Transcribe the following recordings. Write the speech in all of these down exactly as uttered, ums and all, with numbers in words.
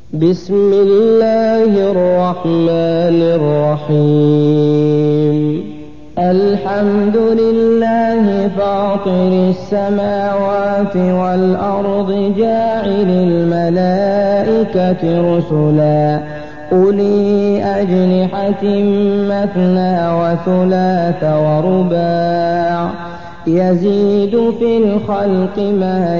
بسم الله الرحمن الرحيم الحمد لله فاطر السماوات والأرض جاعل الملائكة رسلا أولي أجنحة مثنى وثلاث ورباع يزيد في الخلق ما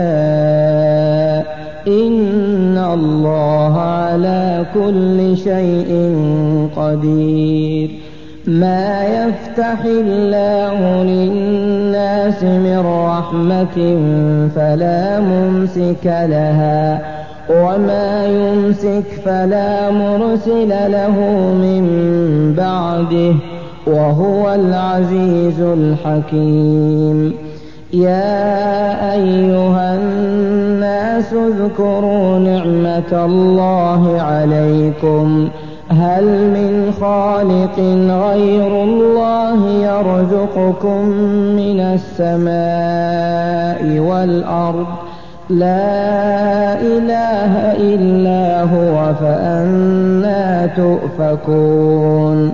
يشاء إن الله على كل شيء قدير ما يفتح الله للناس من رحمة فلا ممسك لها وما يمسك فلا مرسل له من بعده وهو العزيز الحكيم يا أيها الناس اذكروا نعمة الله عليكم هل من خالق غير الله يرزقكم من السماء والأرض لا إله إلا هو فأنى تؤفكون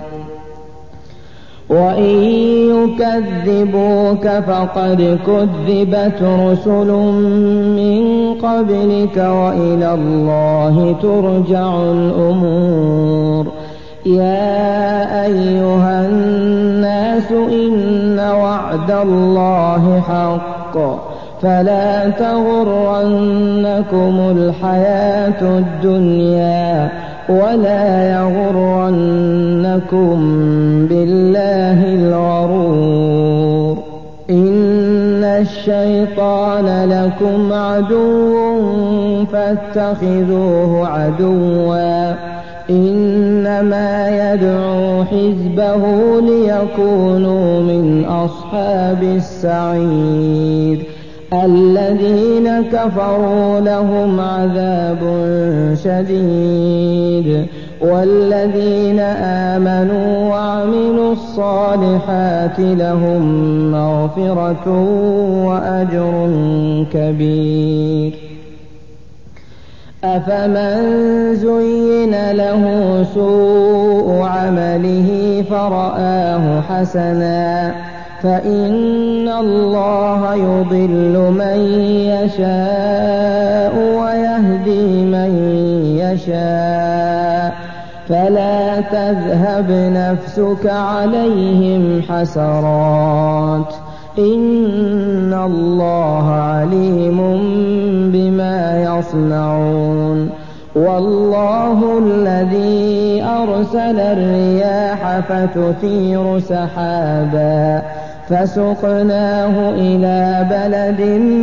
وإن يكذبوك فقد كذبت رسل من قبلك وإلى الله ترجع الأمور يا أيها الناس إن وعد الله حق فلا تغرنكم الحياة الدنيا ولا يغرنكم بالله الغرور إن الشيطان لكم عدو فاتخذوه عدوا إنما يدعو حزبه ليكونوا من أصحاب السعير الذين كفروا لهم عذاب شديد والذين آمنوا وعملوا الصالحات لهم مغفرة وأجر كبير أفمن زين له سوء عمله فرآه حسنا فإن الله يضل من يشاء ويهدي من يشاء فلا تذهب نفسك عليهم حسرات إن الله عليم بما يصنعون والله الذي أرسل الرياح فتثير سحابا فسقناه إلى بلد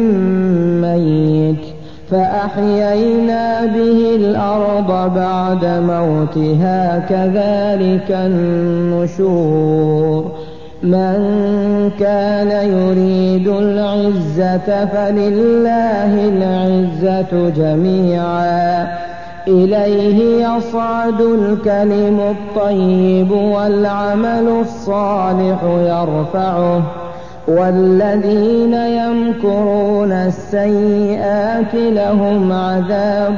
ميت فأحيينا به الأرض بعد موتها كذلك النشور من كان يريد العزة فلله العزة جميعا إليه يصعد الكلم الطيب والعمل الصالح يرفعه والذين يمكرون السيئات لهم عذاب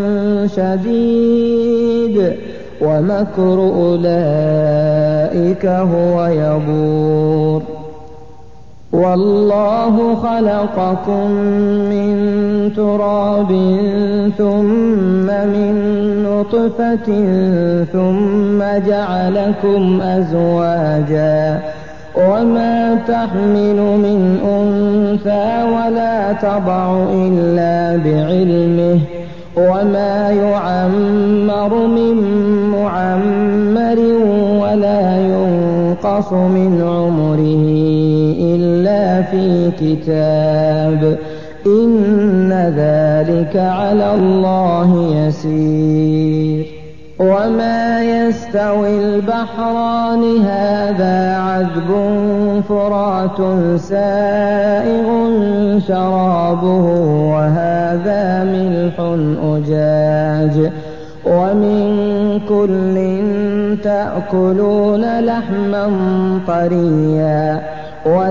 شديد ومكر أولئك هو يبور والله خلقكم من تراب ثم من نطفة ثم جعلكم أزواجا وما تحمل من أنثى ولا تضع إلا بعلمه وما يعمر من معمر ولا ينقص من عمره إلا في كتاب إن ذلك على الله يسير وما يستوي البحران هذا عذب فرات سائغ شرابه وهذا ملح أجاج ومن كل تأكلون لحما طريا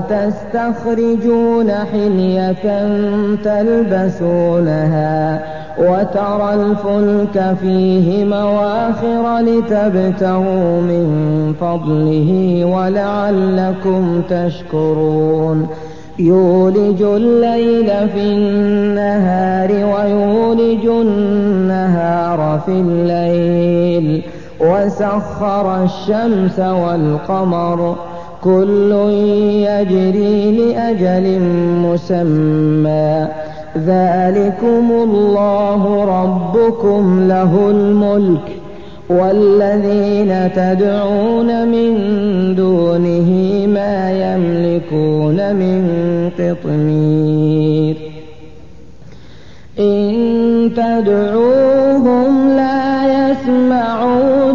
وتستخرجون حلية تلبسونها وترى الفلك فيه مواخر لتبتغوا من فضله ولعلكم تشكرون يولج الليل في النهار ويولج النهار في الليل وسخر الشمس والقمر كل يجري لأجل مسمى ذلكم الله ربكم له الملك والذين تدعون من دونه ما يملكون من قطمير إن تدعوهم لا يسمعوا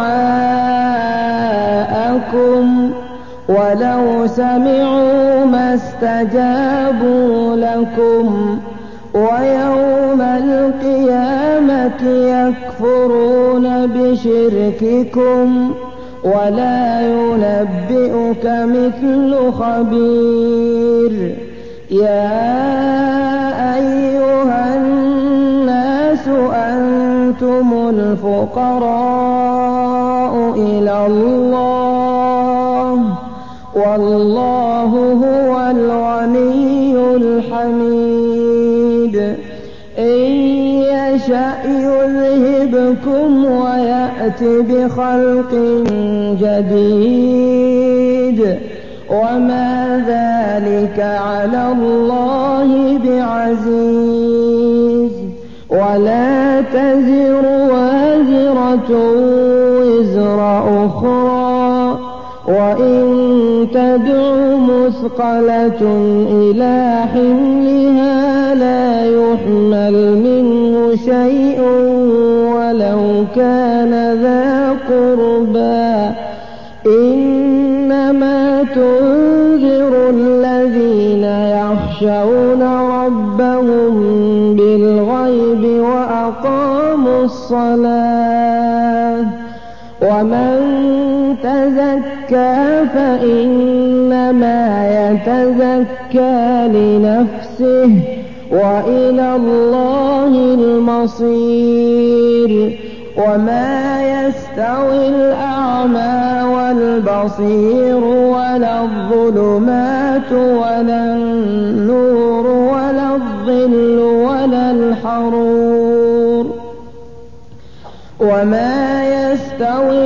دعاءكم ولو سمعوا ما استجابوا لكم ويوم القيامة يكفرون بشرككم ولا ينبئك مثل خبير يا أيها الناس أنتم الفقراء إلى الله والله هو الغني الحميد إن يشأ يذهبكم ويأت بخلق جديد وما ذلك على الله بعزيز ولا تزر وازرة وزر أخرى وإن تدع مثقلة إلى حملها لا يحمل منه شيء ولو كان ذا قربى إنما تنذر الذين يخشون ربهم بالغيب وأقاموا الصلاة ومن تزكى فإنما يتزكى لنفسه وإلى الله المصير وما يستوي الأعمى والبصير ولا الظلمات ولا النور ولا الظل ولا الحرور وما يستوي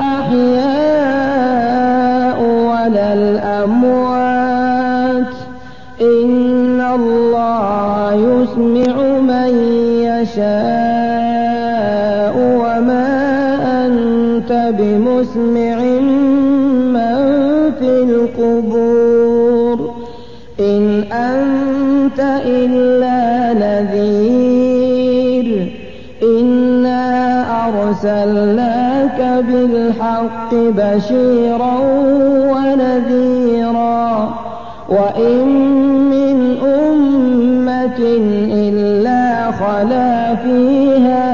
الأحياء ولا الأموات إن الله يسمع من يشاء وما أنت بمسمع من في القبور إن أنت إلا نذير إنا أرسلناك بالحق بشيرا ونذيرا وإن من أمة إلا خلا فيها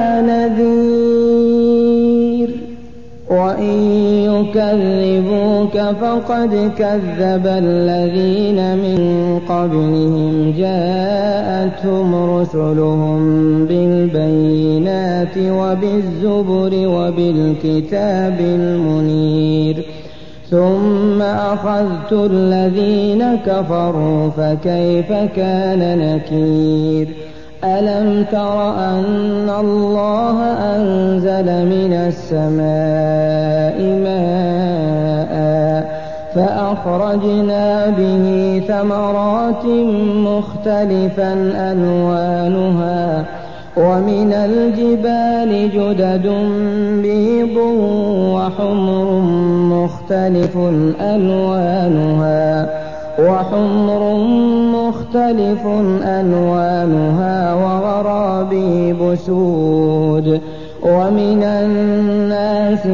نذير وإن يكذبوك فقد كذب الذين من قبلهم جاءتهم رسلهم بالبينات وبالزبر وبالكتاب المنير ثم أخذت الذين كفروا فكيف كان نكير ألم تر أن الله أنزل من السماء ماء فأخرجنا به ثمرات مختلفا ألوانها ومن الجبال جدد بيض وحمر مختلف ألوانها وحمر مختلف ألوانها وغرابيب سود ومن الناس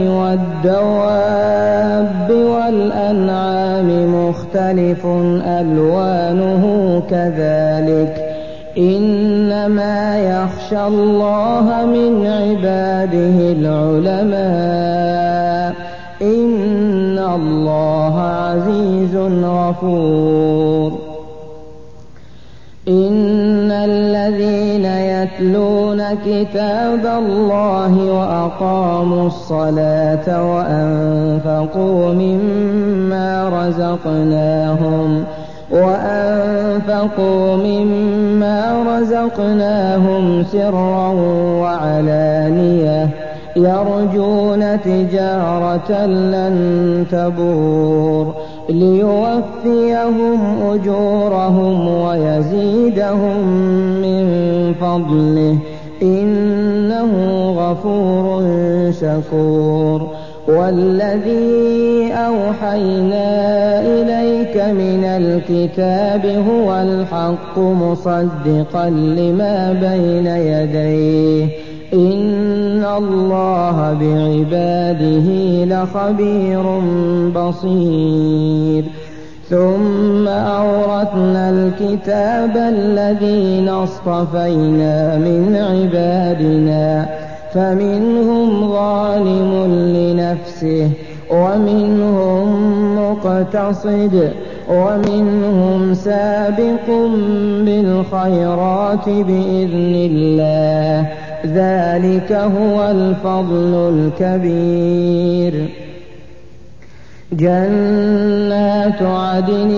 والدواب والأنعام مختلف ألوانه كذلك إنما يخشى الله من عباده العلماء إن الله عزيز غفور إن الذين يتلون كتاب الله وأقاموا الصلاة وأنفقوا مما رزقناهم وأنفقوا مما رزقناهم سرا وعلانية يرجون تجارة لن تبور ليوفيهم أجورهم ويزيدهم من فضله إنه غفور شكور. والذي أوحينا إليك من الكتاب هو الحق مصدقا لما بين يديه إن الله بعباده لخبير بصير. ثم أورثنا الكتاب الذين اصطفينا من عبادنا فمنهم ظالم لنفسه ومنهم مقتصد ومنهم سابق بالخيرات بإذن الله ذلك هو الفضل الكبير. جنات عدن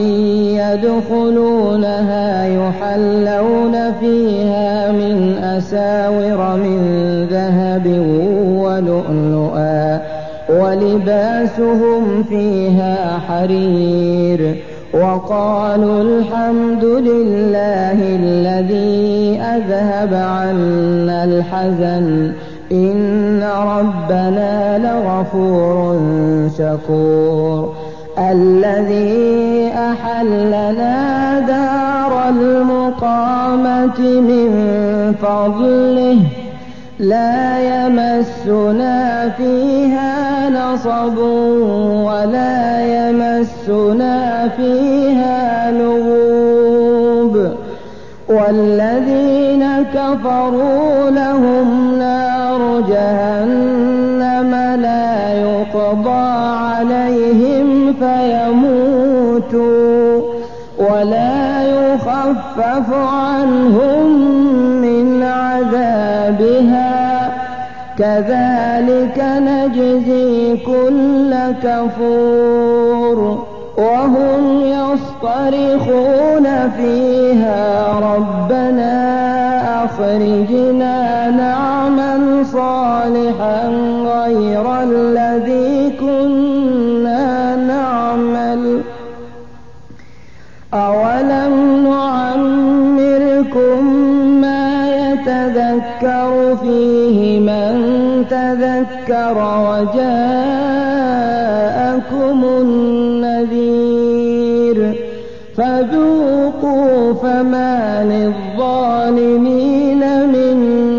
يدخلونها يحلون فيها من أساور من ذهب ولؤلؤا ولباسهم فيها حرير. وقالوا الحمد لله الذي أذهب عنا الحزن إن ربنا لغفور شكور. الذي أحلنا دار المقامة من فضله لا يمسنا فيها نصب ولا يمسنا فيها لغوب. والذين كفروا لهم نار جهنم لا يقضى عليهم فيموتوا ولا يخفف عنهم من عذابها كذلك نجزي كل كفور. وهم يصطرخون فيها ربنا أخرجنا نعمل صالحا غير الذي كنا نعمل أولم نعمركم ما يتذكر فيه من تذكر وجاءكم النذير فذوقوا فما للظالمين من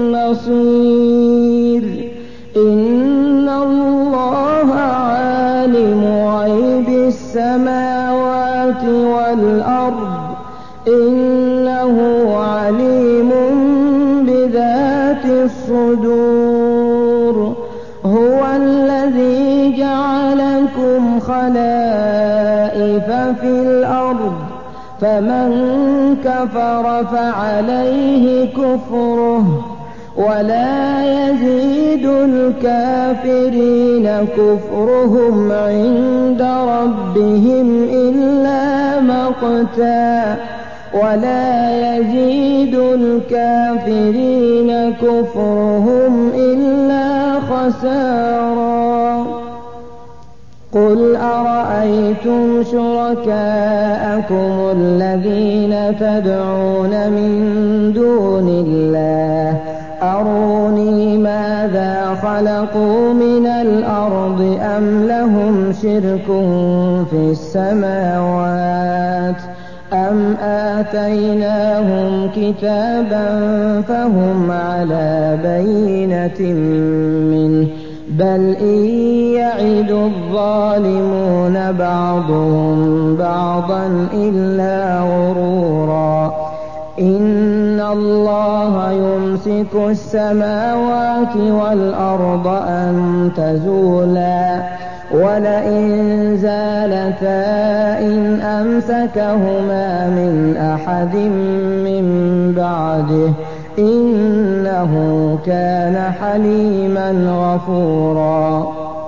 نصير. إن الله عالم غيب السماوات والأرض إنه عليم بذات الصدور. هو الذي جعلكم خلائف في الأرض فمن كفر فعليه كفره ولا يزيد الكافرين كفرهم عند ربهم إلا مقتا ولا يزيد الكافرين كفرهم إلا خسارا. قل أرأيتم شركاءكم الذين تدعون من دون الله أروني ماذا خلقوا من الأرض أم لهم شرك في السماوات أم آتيناهم كتابا فهم على بينة منه بل إن يعد الظالمون بعضهم بعضا إلا غرورا. إن الله يمسك السماوات والأرض أن تزولا ولئن زالتا إن أمسكهما من أحد من بعده إنه كان حليما غفورا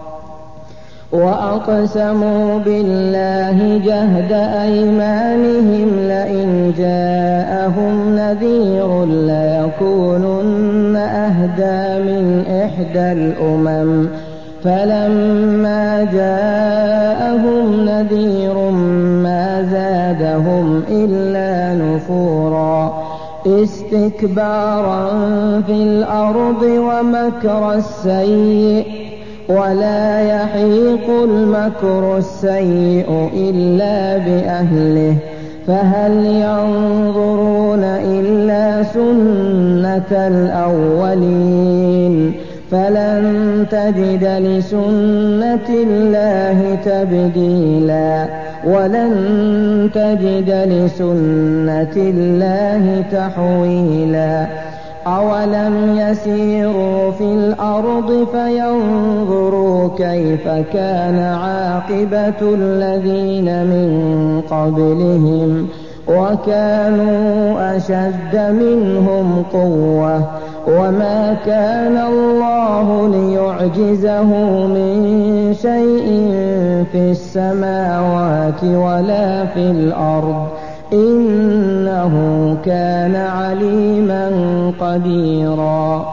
وأقسموا بالله جهد أيمانهم لئن جاءهم نذير ليكونن أهدى من إحدى الأمم فلما جاءهم نذير ما زادهم إلا نفورا استكبارا في الأرض ومكر السيء ولا يحيق المكر السيء إلا بأهله فهل ينظرون إلا سنة الأولين فلن تجد لسنة الله تبديلا ولن تجد لسنة الله تحويلا أولم يسيروا في الأرض فينظروا كيف كان عاقبة الذين من قبلهم وكانوا أشد منهم قوة وما كان الله ليعجزه من شيء في السماوات ولا في الأرض إنه كان عليما قديرا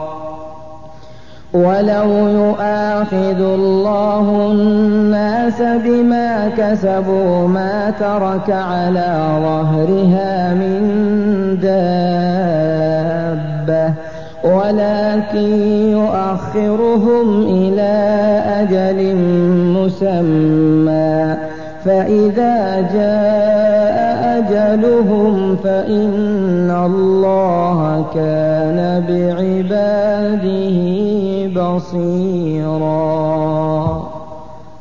ولو يؤاخذ الله الناس بما كسبوا ما ترك على ظهرها من دابة ولكن يؤخرهم إلى أجل مسمى فإذا جاء أجلهم فإن الله كان بعباده بصيرا.